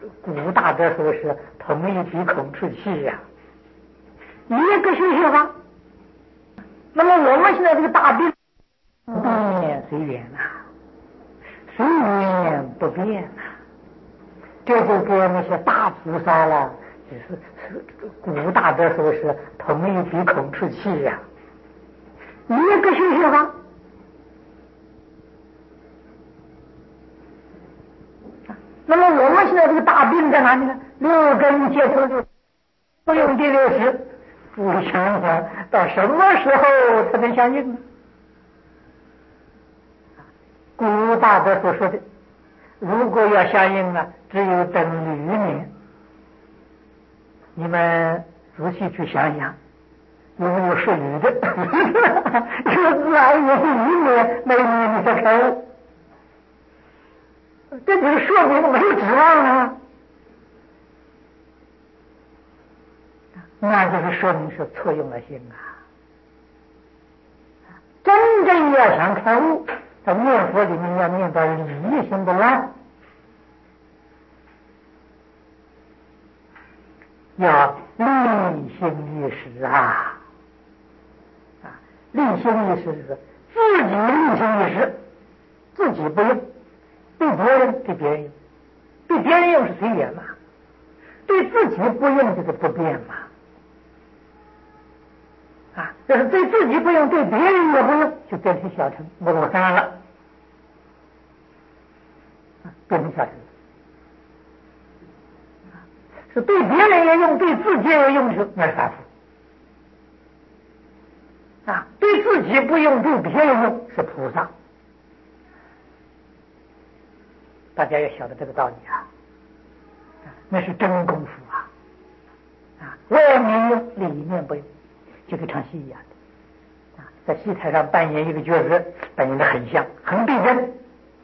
古大德说是同一鼻孔出气呀，一个学学法。那么我们现在这个大病，变随缘啊，随缘不变啊，这就跟那些大菩萨了，是古大德说是同一鼻孔出气呀，一个学学法。那么我们现在这个大病在哪里呢？六根接触六，不用第六识，注意想想，到什么时候才能相应呢？古大德所说的，如果要相应啊，只有等黎明。你们仔细去想想，有没有属于的？有自然也是黎明，那一年你才开悟。这就是说明没有指望啊，那就是说明是错用了心啊。真正要想开悟，在念佛里面要念到理性的乱，要立心意识啊！立心意识是自己立心意识，自己不用。对别人对别人用，对别人用是随缘嘛，对自己不用就是不变嘛。这是对自己不用，对别人也不用，就变成小乘摩罗三了，变成小乘。是对别人也用，对自己也用的时候，那是凡夫。对自己不用，对别人用是菩萨。大家要晓得这个道理啊，那是真功夫啊！外面用，里面不用，就跟唱戏一样的在戏台上扮演一个角色，扮演的很像，很逼真。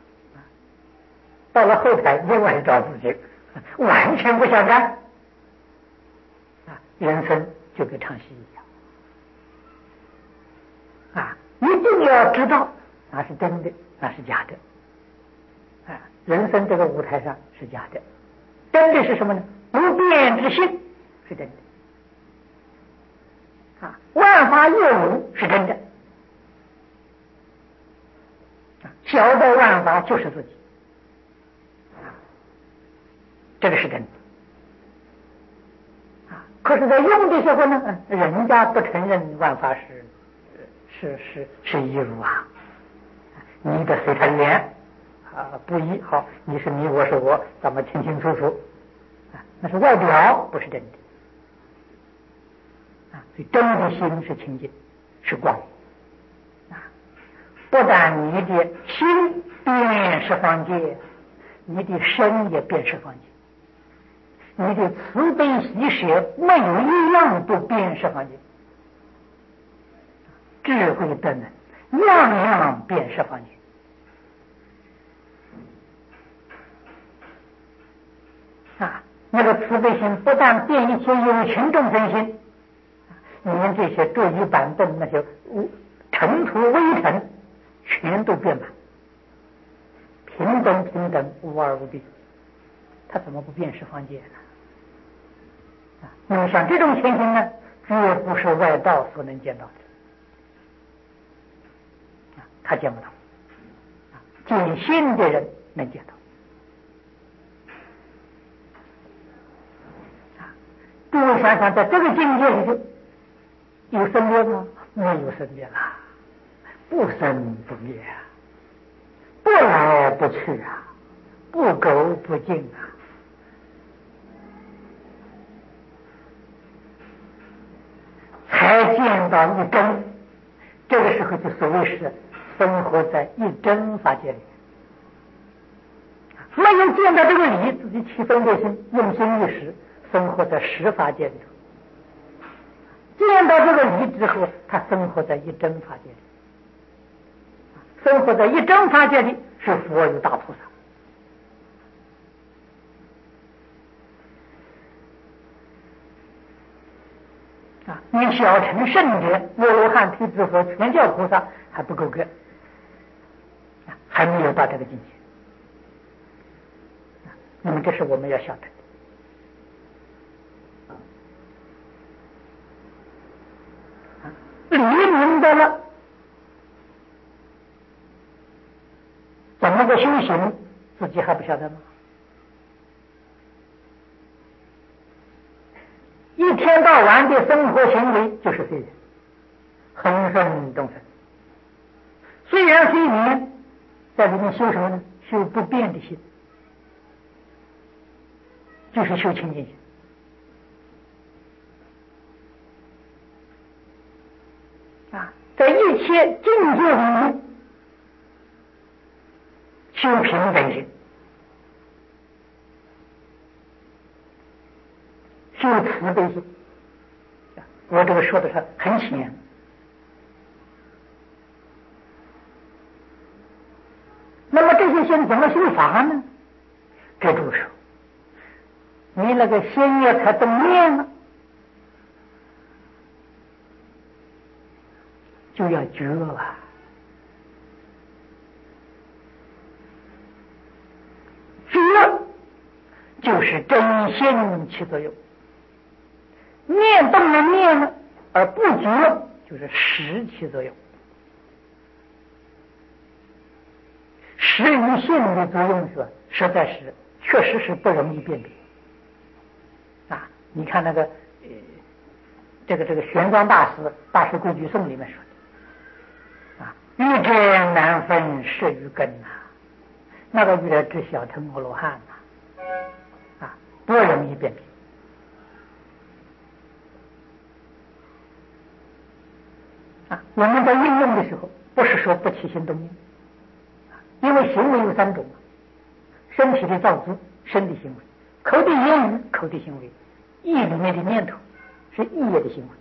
到了后台，另外找自己，完全不相干人生就跟唱戏一样一定要知道那是真的，那是假的。人生这个舞台上是假的，真的是什么呢？不变之性是真的万法有无是真的晓得万法就是自己这个是真的可是在用的时候呢，人家不承认万法是一如你得随他言不一，好，你是你，我是我，咱们清清楚楚那是外表，不是真的所以真的心是清净，是光不但你的心便是方界，你的身也便是方界，你的慈悲喜舍没有一样不便是方界，智慧德能样样便是方界那个慈悲心不但变一切有情众生心，连这些桌椅板凳那些尘土微尘全都变满，平等平等，无二无别，他怎么不变十方界呢？那么像这种情形呢，绝不是外道所能见到的他见不到见心的人能见到诸位想想，在这个境界里头有生灭吗？没有生灭了，不生不灭不来不去不垢不净才见到一真。这个时候就所谓是生活在一真法界里，没有见到这个理，自己起分别心，用心一时，生活在十法界里头。见到这个理之后，他生活在一真法界里，生活在一真法界里是佛与大菩萨你小乘圣者阿罗汉、辟支佛、全教菩萨还不够格还没有到这个境界那么这是我们要晓得的。理明白了，怎么个修行，自己还不晓得吗？一天到晚的生活行为就是睡眠，恒顺动神。虽然睡眠，在里面修什么呢？修不变的心，就是修清净心。在一切境界里面修平等心，修慈悲心。我这个说的是很浅。那么这些心怎么修法呢？这住手，你那个心要才动念了，就要觉啊。觉就是真心起作用，念动了念了而不觉，就是识起作用。识与性的作用是吧？实在是确实是不容易辨别啊！你看那个这个玄奘大师《大师规矩颂》里面说的啊，欲知难分识与根呐，那个为了知小乘阿罗汉呐啊，不容易辨别啊！我们在应用的时候，不是说不起心动念。因为行为有三种，身体的造作，身体行为；口的言语，口的行为；意里面的念头，是意业的行为。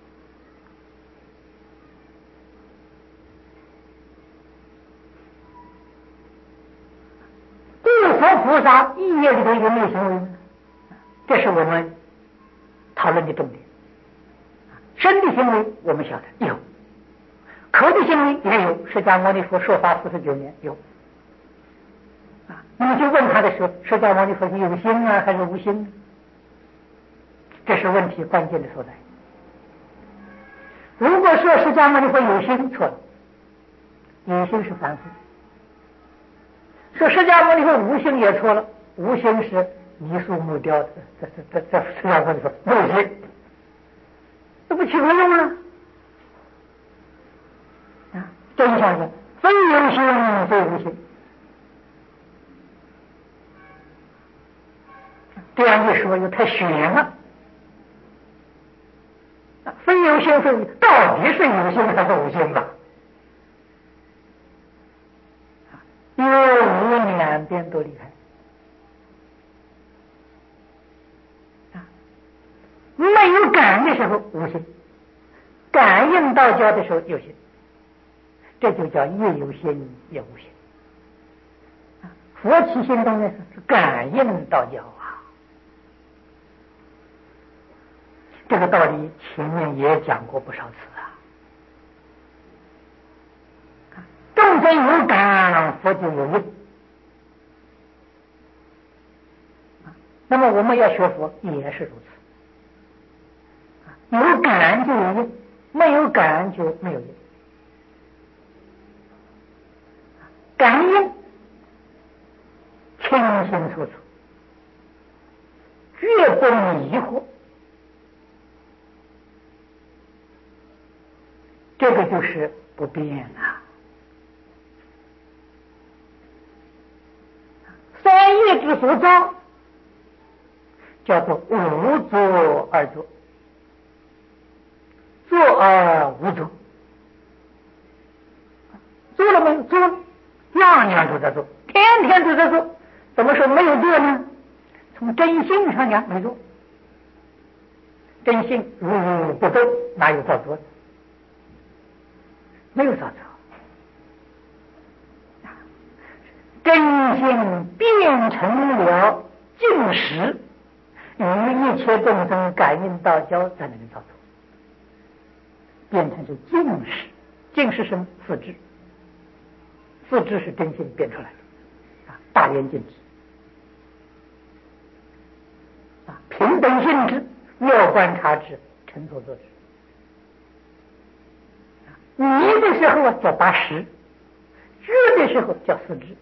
地佛菩萨意业里头有没有行为呢？这是我们讨论的重点。身体行为我们晓得有，口的行为也有。释迦牟尼佛说法49年有。那么就问他的时候，释迦牟尼佛是有心啊还是无心呢？这是问题关键的所在。如果说释迦牟尼佛有心，错了，有心是凡夫；说释迦牟尼佛无心也错了，无心是泥塑木雕的，这释迦牟尼佛没有心，这不起作用啊！这一下子非有心非无心。这样一说又太悬了，非有心非无心，到底是有心还是无心吧？有无两边都离开没有感的时候无心，感应到家的时候有心，这就叫也有心也无心。佛起心动念是感应到家啊。这个道理前面也讲过不少次众生有感，佛就有应。那么我们要学佛也是如此，有感就有应，没有感就没有应。感应清清楚楚，绝不迷惑。这个就是不变啊。三业之所造，叫做无作而作，作而无作。做了没有？做，样样都在做，天天都在做。怎么说没有做呢？从真性上讲没做。真性如如不动，哪有造作？没有造作。真性变成了净实，与一切众生感应道交，在那里造作，变成是净实。净实什么？自知。自知是真性变出来的大圆净智。 本性之，要观察之，成所作之。迷的时候叫八识，觉的时候叫四智。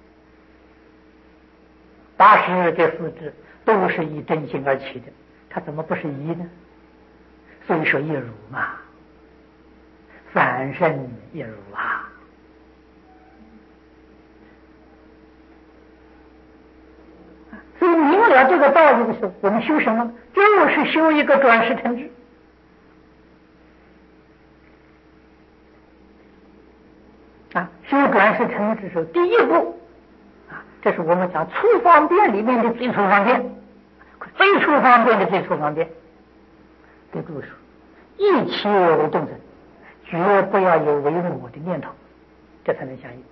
八识这四智都是以真心而起的，它怎么不是一呢？所以说一如嘛，三圣一如啊。所以明了这个道理的时候，我们修什么？就是修一个转世成智。修转世成智是第一步这是我们讲粗方便里面的最粗方便，最粗方便的最粗方便。对诸说，一切为众生，绝不要有为我的念头，这才能相应。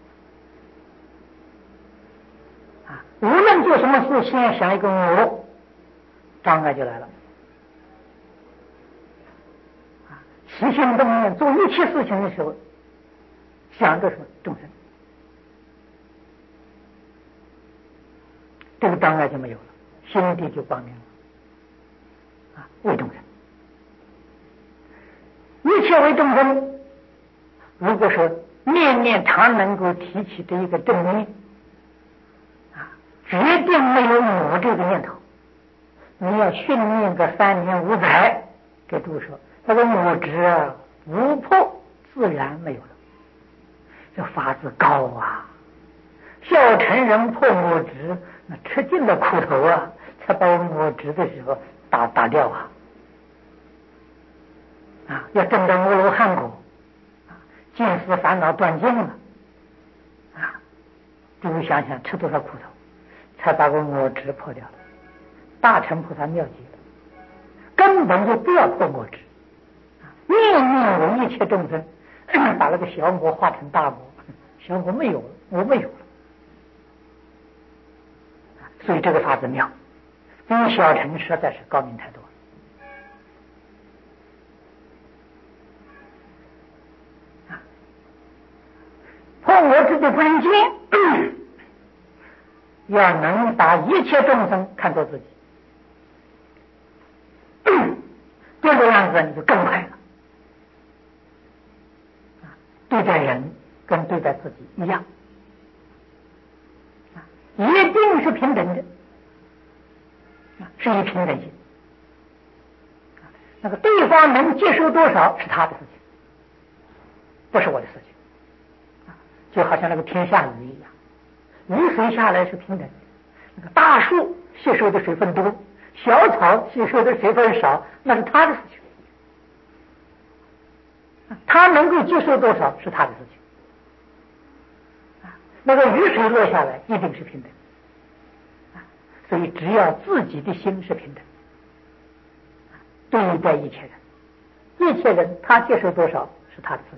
无论做什么事，先想一个我，障碍就来了。起心动念做一切事情的时候，想着什么众生，这个障碍就没有了，心地就光明了。为众生，一切为众生。如果说念念常能够提起的一个正念，决定没有我这个念头，你要训练个3年5载，给诸说那个我执不破，自然没有了。这法子高啊！小乘人破我执，那吃尽了苦头才把我执的时候打掉要证得阿罗汉果，见思烦恼断尽了诸位想想吃多少苦头，才把我执破掉了。大乘菩萨妙极了，根本就不要破我执，念念为一切众生，把那个小我化成大我，小我没有了，我没有了。所以这个法子妙，比小乘实在是高明太多。破我执的关键，要能把一切众生看作自己，这个样子你就更快了。对待人跟对待自己一样，一定是平等的，是以平等心。那个对方能接受多少是他的事情，不是我的事情。就好像那个天下雨一样，雨水下来是平等的，那个大树吸收的水分多，小草吸收的水分少，那是他的事情。他能够接受多少是他的事情。那个雨水落下来一定是平等，所以只要自己的心是平等，对待一切人，一切人他接受多少是他的事情。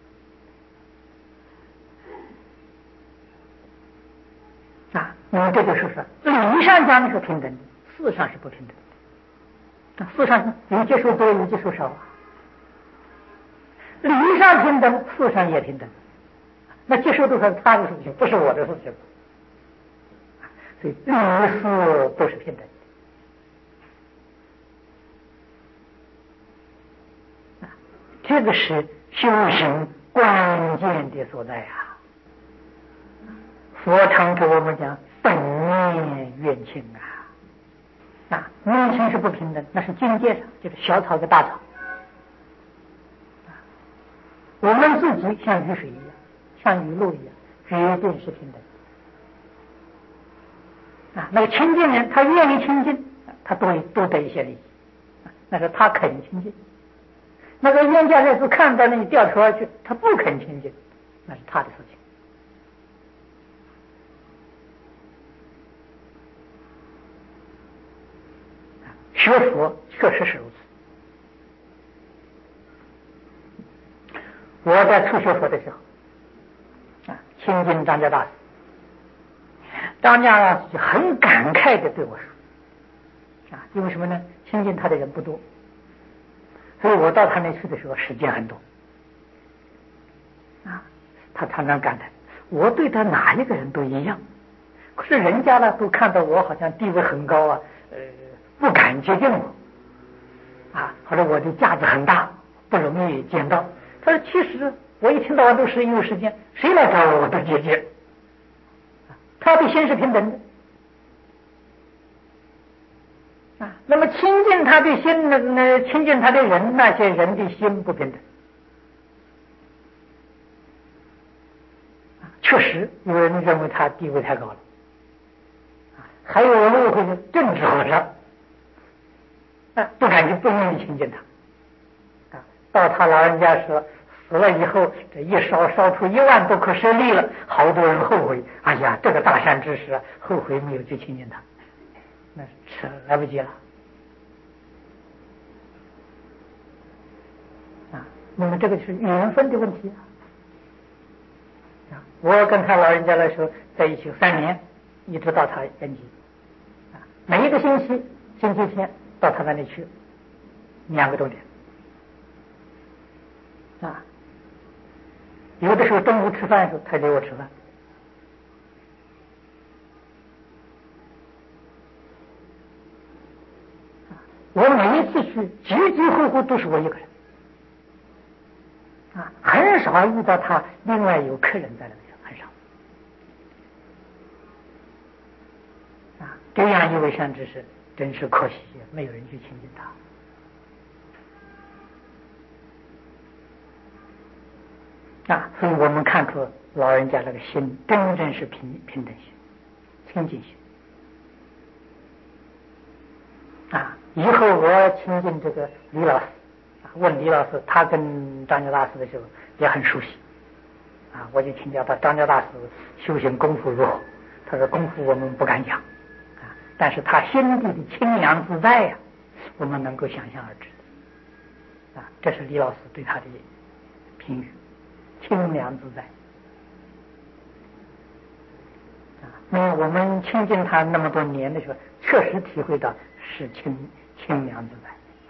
那么这就是说，理上讲是平等的，事上是不平等的。事上有接受多，有接受少理上平等，事上也平等。那接受多少是他的事情，不是我的事情。所以理事都是平等的。这个是修行关键的所在佛常给我们讲本念愿清愿清是不平等，那是境界上，就是小草跟大草。我们自己像雨水一样，像雨露一样，绝对是平等那个亲近人，他愿意亲近，他多得一些利益，那是他肯亲近。那个冤家债主看到你掉头而去，他不肯亲近，那是他的事情。学佛确实是如此。我在初学佛的时候亲近张家大师，张家大师就很感慨地对我说因为什么呢？亲近他的人不多，所以我到他那去的时候时间很多他常常感叹，我对他哪一个人都一样，可是人家呢都看到我好像地位很高不敢接近我，或者我的价值很大，不容易见到。他说其实我一天到晚都是有时间，谁来找我都接见。他的心是平等的。那么亲近他的心亲近他的人，那些人的心不平等。确实有人认为他地位太高了，还有人误会是政治和尚，不敢去，不愿意亲近他。到他老人家说死了以后，这一烧出1万多颗舍利了，好多人后悔。哎呀，这个大善之时，后悔没有去亲近他，那是来不及了。那么这个是缘分的问题。我跟他老人家来说在一起3年，一直到他圆寂。每一个星期天到他那里去2个多点。有的时候中午吃饭的时候，他给我吃饭。我每一次去，几乎都是我一个人。很少遇到他另外有客人在那边，很少。这样一位善知识真是可惜，没有人去亲近他。所以我们看出老人家那个心真正是平等心、清净心。以后我亲近这个李老师，问李老师，他跟张家大师的时候也很熟悉。我就请教他张家大师修行功夫如何，他说功夫我们不敢讲，但是他心地的清凉自在呀，我们能够想象而知的。这是李老师对他的评语，清凉自在。那么我们亲近他那么多年的时候，确实体会到是清凉自在。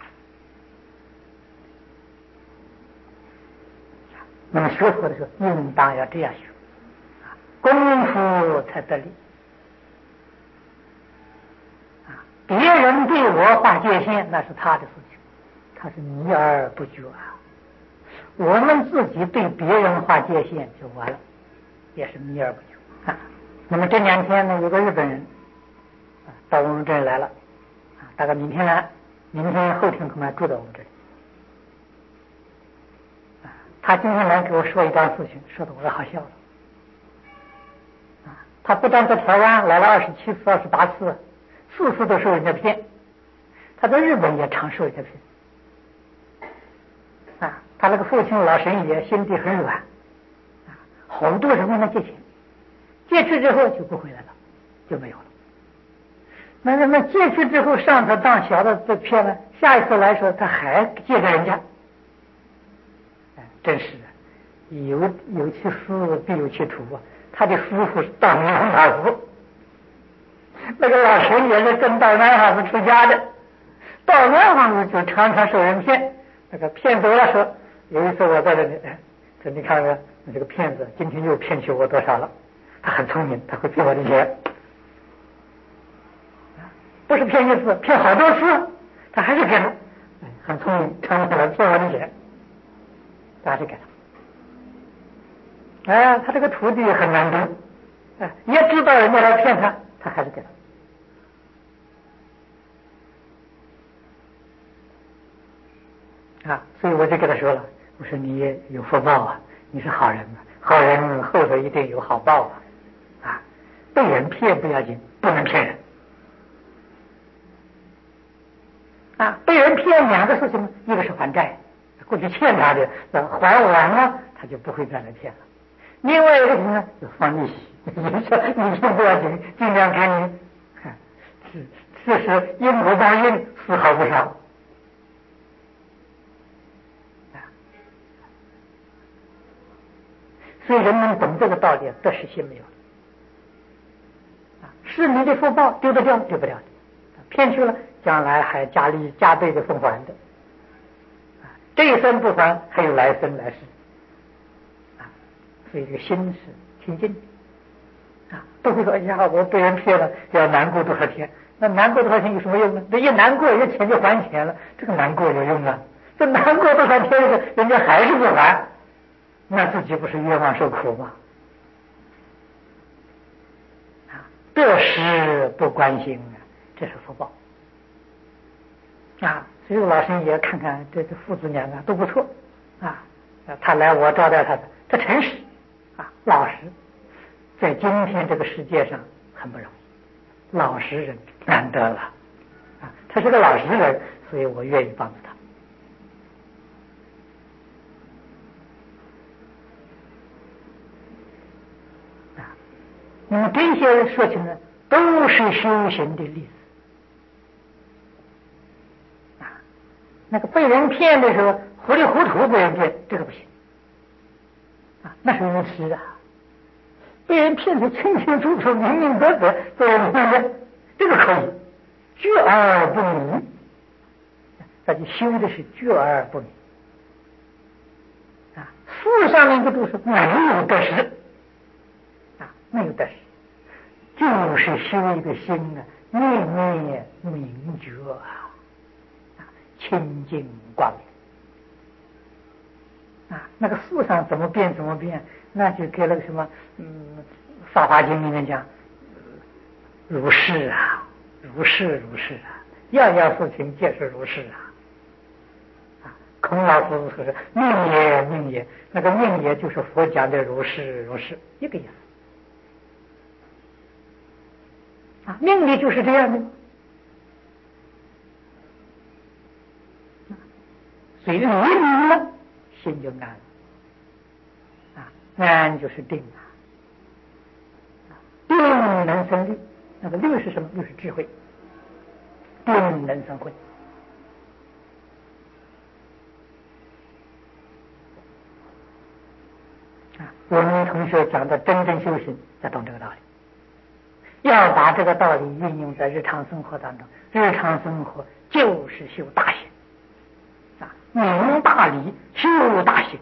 那么学佛的时候应当要这样学，功夫才得力。别人对我划界限，那是他的事情，他是迷而不觉。我们自己对别人划界限就完了，也是迷而不觉。那么这2天呢，有个日本人到我们这里来了，大概明天来，明天后天恐怕住到我们这里。他今天来给我说一段事情，说的我都好笑了。他不但在台湾来了27次、28次，4次都受人家骗。他在日本也常受人家骗。他那个父亲老神爷心地很软，好多人问他借钱，借去之后就不回来了，就没有了。那借去之后上次当小的这骗了，下一次来说他还借给人家。真是有其师必有其徒啊！他的师傅是道南法师，那个老神也是跟道南法师出家的，道南法师就常常受人骗，那个骗走了说，有一次我在这里，说你看看你这个骗子今天又骗取我多少了？他很聪明，他会骗我的钱，不是骗一次，骗好多次，他还是给他，很聪明，常常来骗我的钱。还是给他。他这个徒弟很难得，也知道人家来骗他，他还是给他。所以我就跟他说了，我说你也有福报啊，你是好人啊，好人后头一定有好报啊。被人骗不要紧，不能骗人。被人骗2个事情，一个是还债。过去欠他的还完了，他就不会再来骗了。另外一个呢，就放利息，你先不要紧，尽量给你。这是因果报应，丝毫不少。所以人们懂这个道理，得失心没有了。是你的福报，丢得掉丢不掉的，骗去了，将来还加倍的奉还的。这一生不还，还有来生来世。所以这个心是清净的。不会说哎呀，我被人骗了，要难过多少天。 那难过多少天有什么用呢？这一难过，人钱就还钱了，这个难过有用啊？这难过多少天，人家还是不还，那自己不是冤枉受苦吗？得失不关心啊，这是福报啊！所以老师也看看这父子两个都不错啊。他来我招待他，他诚实啊，老实，在今天这个世界上很不容易，老实人难得了啊。他是个老实人，所以我愿意帮助他。那么这些说起来都是修行的例子啊。那个被人骗的时候糊里糊涂被人骗，这个不行啊，那是无知啊。被人骗得清清楚楚、明明白白，被人骗的，这个可以觉而不迷。他就修的是觉而不迷啊。书上面的都是没有得失啊，没有得失。就是修一个心啊，念念明觉啊，清净光明啊。那个树上怎么变怎么变，那就给那个什么法华经里面讲，如是啊，如是如是啊，样样事情皆是如是啊。孔老师说是命也命也，那个命也就是佛讲的如是如是一个意思。啊，命理就是这样的，所以理明了，心就安了。啊，安就是定啊，定能生虑，那个虑是什么？虑是智慧，定能生慧。啊，我们同学讲的真正修行，要懂这个道理。要把这个道理运用在日常生活当中，日常生活就是修大行啊，明大理，修大行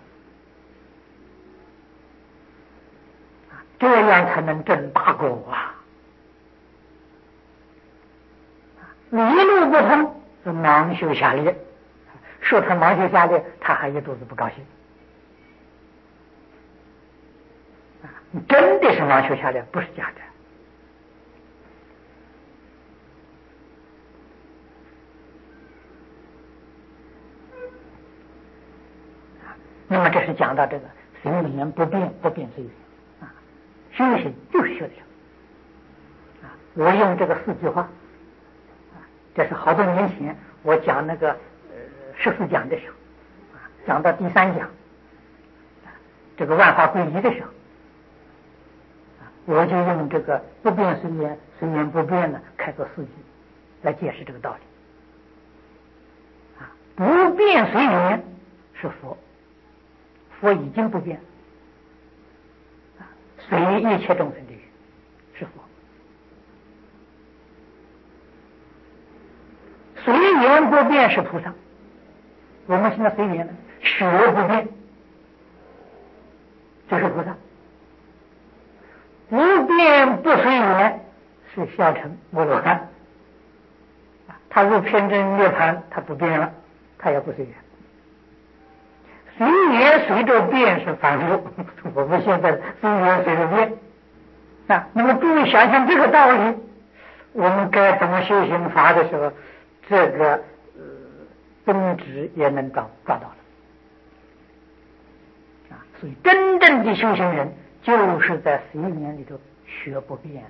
啊，这样才能证大果啊！理路不通是盲修下劣，说他盲修下劣，他还一肚子不高兴啊！真的是盲修下劣，不是假的。那么这是讲到这个随缘不变，不变随缘啊，修行就是修的啊。我用这个4句话啊，这是好多年前我讲那个14讲的时候啊，讲到第3讲这个万法归一的时候啊，我就用这个不变随缘，随缘不变呢，开个4句来解释这个道理啊。不变随缘是佛。佛已经不变，随一切众生的缘是佛。随缘不变是菩萨。我们现在随缘呢，学不变，这是菩萨。不变不随缘是小乘摩罗汉。他入偏真涅槃，他不变了，他也不随缘。随缘随着变是反复，我们现在随缘随着变啊。那么注意想想这个道理，我们该怎么修行法的时候，这个宗旨也能抓到了啊。所以真正的修行人就是在随缘里头学不变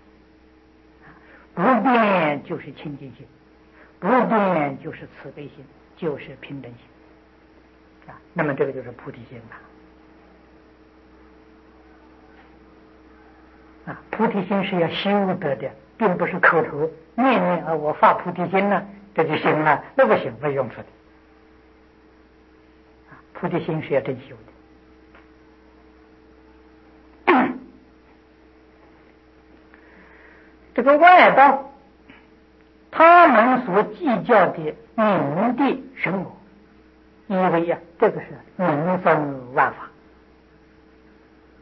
不变就是清净心，不变就是慈悲心，就是平等心。那么这个就是菩提心啊！菩提心是要修得的，并不是口头念念啊，我发菩提心了，这就行了，那不行，没用处的。菩提心是要真修的。这个外道，他们所计较的名的生活，以为这个是名分万法。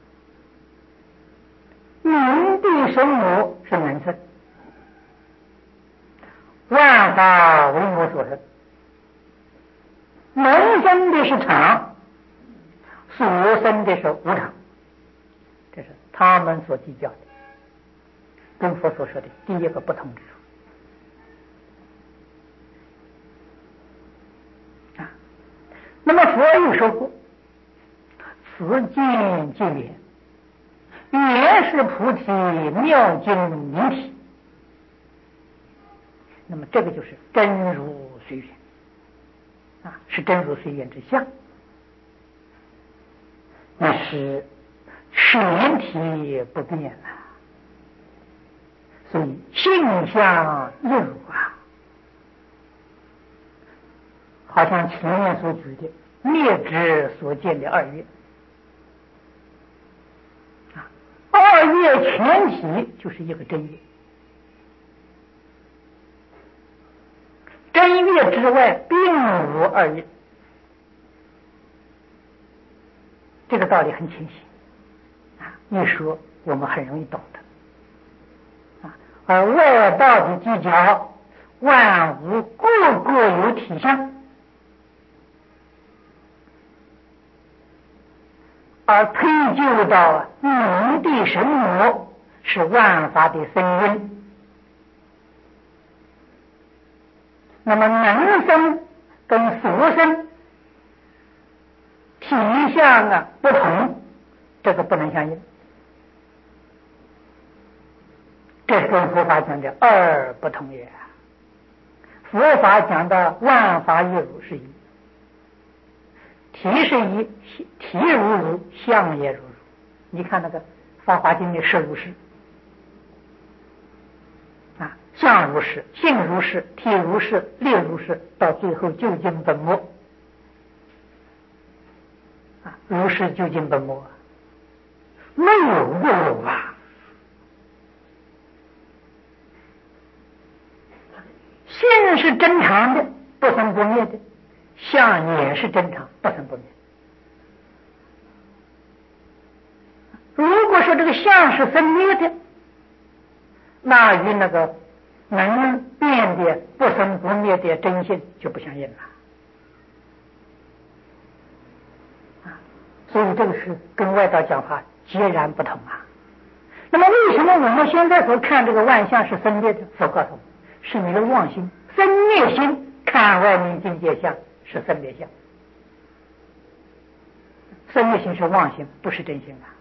名的生活是名分万法为我所生，能生的是常，所生的是无常，这是他们所计较的，跟佛所说的第一个不同之处啊。那么佛又说过，此见即缘，缘是菩提妙境明体。那么这个就是真如随缘啊，是真如随缘之相，那是全体不变啊。所以性相一如啊，好像前面所举的灭之所见的二业啊，二业全体就是一个真业。真业之外并无二业，这个道理很清晰啊，一说我们很容易懂的啊。而外道的计较，万物个个有体相，而推究到明的神魔是万法的生因。那么能生跟所生体相啊不同，这个不能相应，这是跟佛法讲的二不同也。佛法讲的万法一如是一，体是一，体如如，相也如如。你看那个《法华经》的实如是啊，相如是，性如是，体如是，力如是，到最后究竟本末啊，如是究竟本末，没有不有啊。性是真常的，不生不灭的，相也是真常，不生不灭。如果说这个相是生灭的，那与那个能变的不生不灭的真性就不相应了啊。所以这个是跟外道讲法截然不同啊。那么为什么我们现在所看这个万象是生灭的？佛告诉我们，是你的妄心生灭心看外面境界相是生灭相，生灭心是妄心，不是真心啊。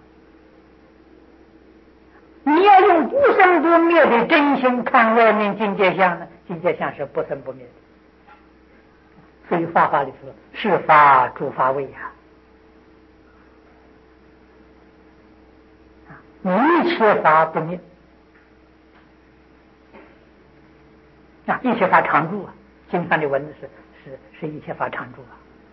你要用不生不灭的真心看外面境界相呢，境界相是不生不灭的。所以法里说是法诸法位一切法不灭啊，一切法常住啊。经上的文字是一切法常住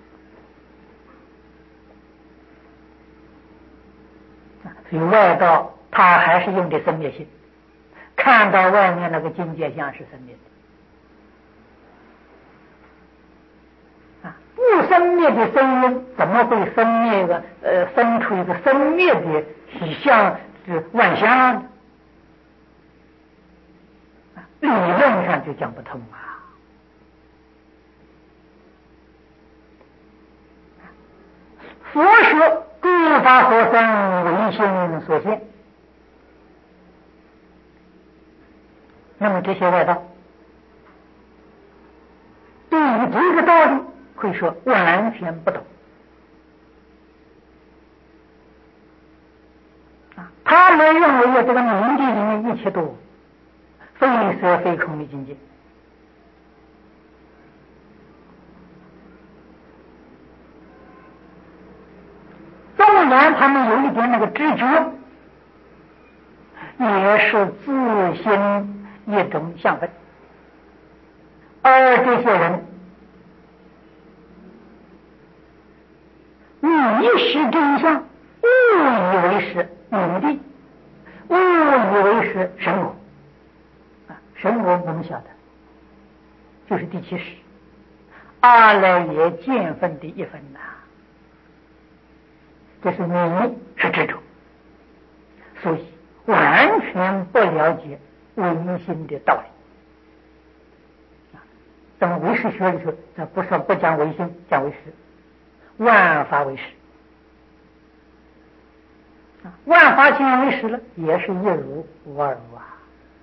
啊。所以外道他还是用的生灭心，看到外面那个境界相是生灭的啊，不生灭的生因怎么会生灭生出一个生灭的相是万象呢？理论上就讲不通啊。佛说诸法所生唯心所现，那么这些外道对于这个道理可以说完全不懂啊。他们认为这个明地里面一切都非色非空的境界，纵然他们有一点那个知觉，也是自心一种相分。而这些人迷失真相，误以为是明地，误以为是神魔啊。神魔我们晓得就是第七识，阿赖耶见分的一分呐，这是迷，是执着，所以完全不了解唯心的道理。 等唯识学里头，咱不讲唯心，讲唯识，万法唯识。万法既然为实了，也是一如无二如啊。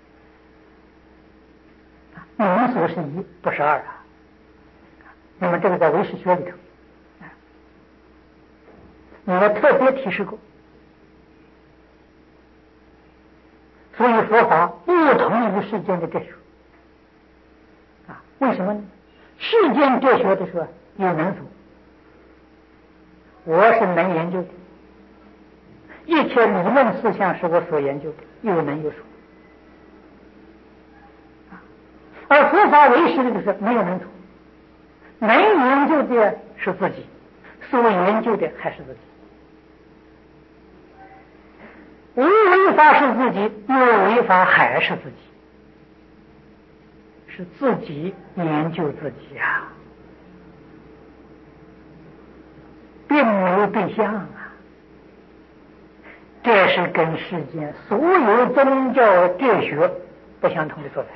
民所是一，不是二啊。那么这个在唯识学里头，也特别提示过。所以佛法不同于世间的哲学啊。为什么呢？世间哲学的时候有能所，我是能研究的。一切理论思想是我所研究的，有能有所。而佛法唯识的就是没有能所，能研究的是自己，所研究的还是自己。无为法是自己，有为法还是自己，是自己研究自己啊，并没有对象啊。这是跟世间所有宗教哲学不相同的所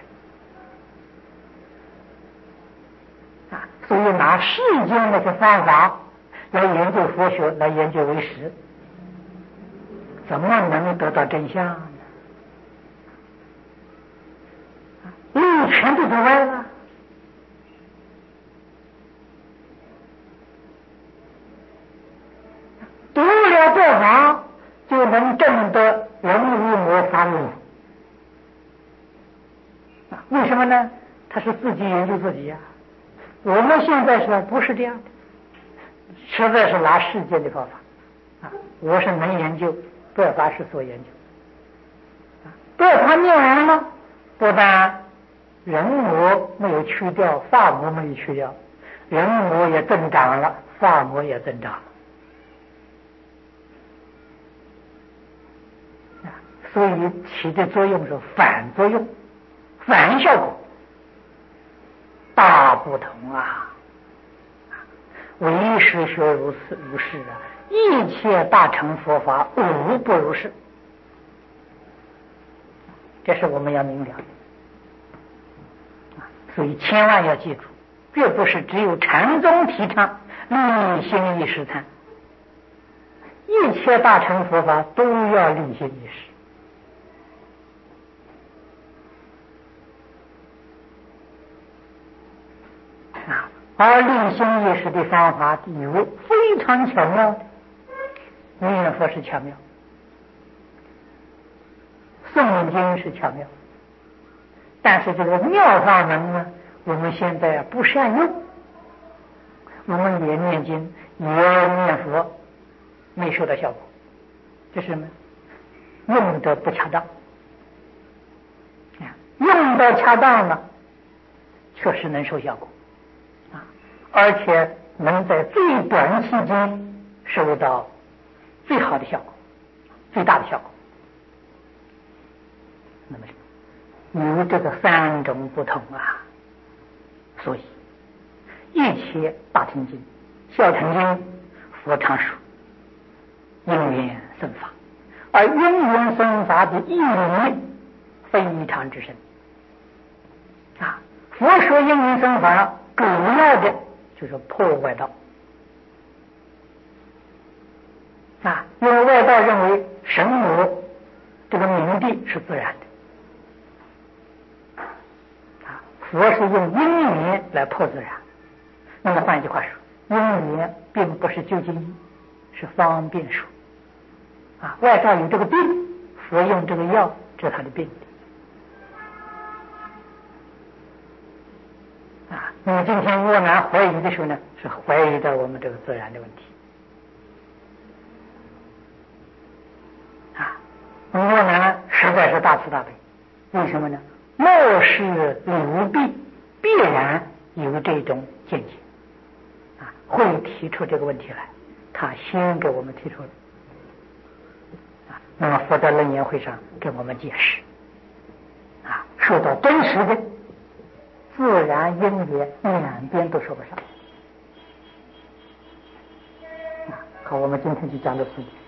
在啊。所以拿世间那个方法来研究佛学，来研究唯识，怎么能得到真相呢？路全都走歪了。读了这法，就能证得人无我法无。为什么呢？他是自己研究自己呀。我们现在是不是这样的？实在是拿世界的方法啊！我是能研究，这法是所研究。这他灭完了，不但人我没有去掉，法我没有去掉，人我也增长了，法我也增长了。所以起的作用是反作用，反效果，大不同啊！唯识学如是啊，一切大乘佛法无不如是，这是我们要明了的。所以千万要记住，这不是只有禅宗提倡立心意识禅，一切大乘佛法都要立心意识。而立心意识的方法有非常巧妙的，念佛是巧妙，诵经是巧妙，但是这个妙法门呢，我们现在不善用，我们也念经也念佛，没收到效果，这是什么？用得不恰当，用得恰当了，确实能收效果。而且能在最短期间收到最好的效果，最大的效果。那么有这个三种不同啊，所以一切大乘经、小乘经，佛常说因缘生法，而因缘生法的义理非常之深啊。佛说因缘生法，主要的就是破外道啊，因为外道认为神我这个明地是自然的啊，佛是用因缘来破自然。那么换句话说，因缘并不是究竟义，是方便说啊。外道有这个病，佛用这个药治他的病啊。那么今天若然怀疑的时候呢，是怀疑到我们这个自然的问题啊。若然实在是大慈大悲，为什么呢？末世流弊，必然有这种见解啊，会提出这个问题来，他先给我们提出了啊。那么佛在楞严会上给我们解释啊，说到真实的自然因缘两边都说不上啊。好，我们今天就讲到此地。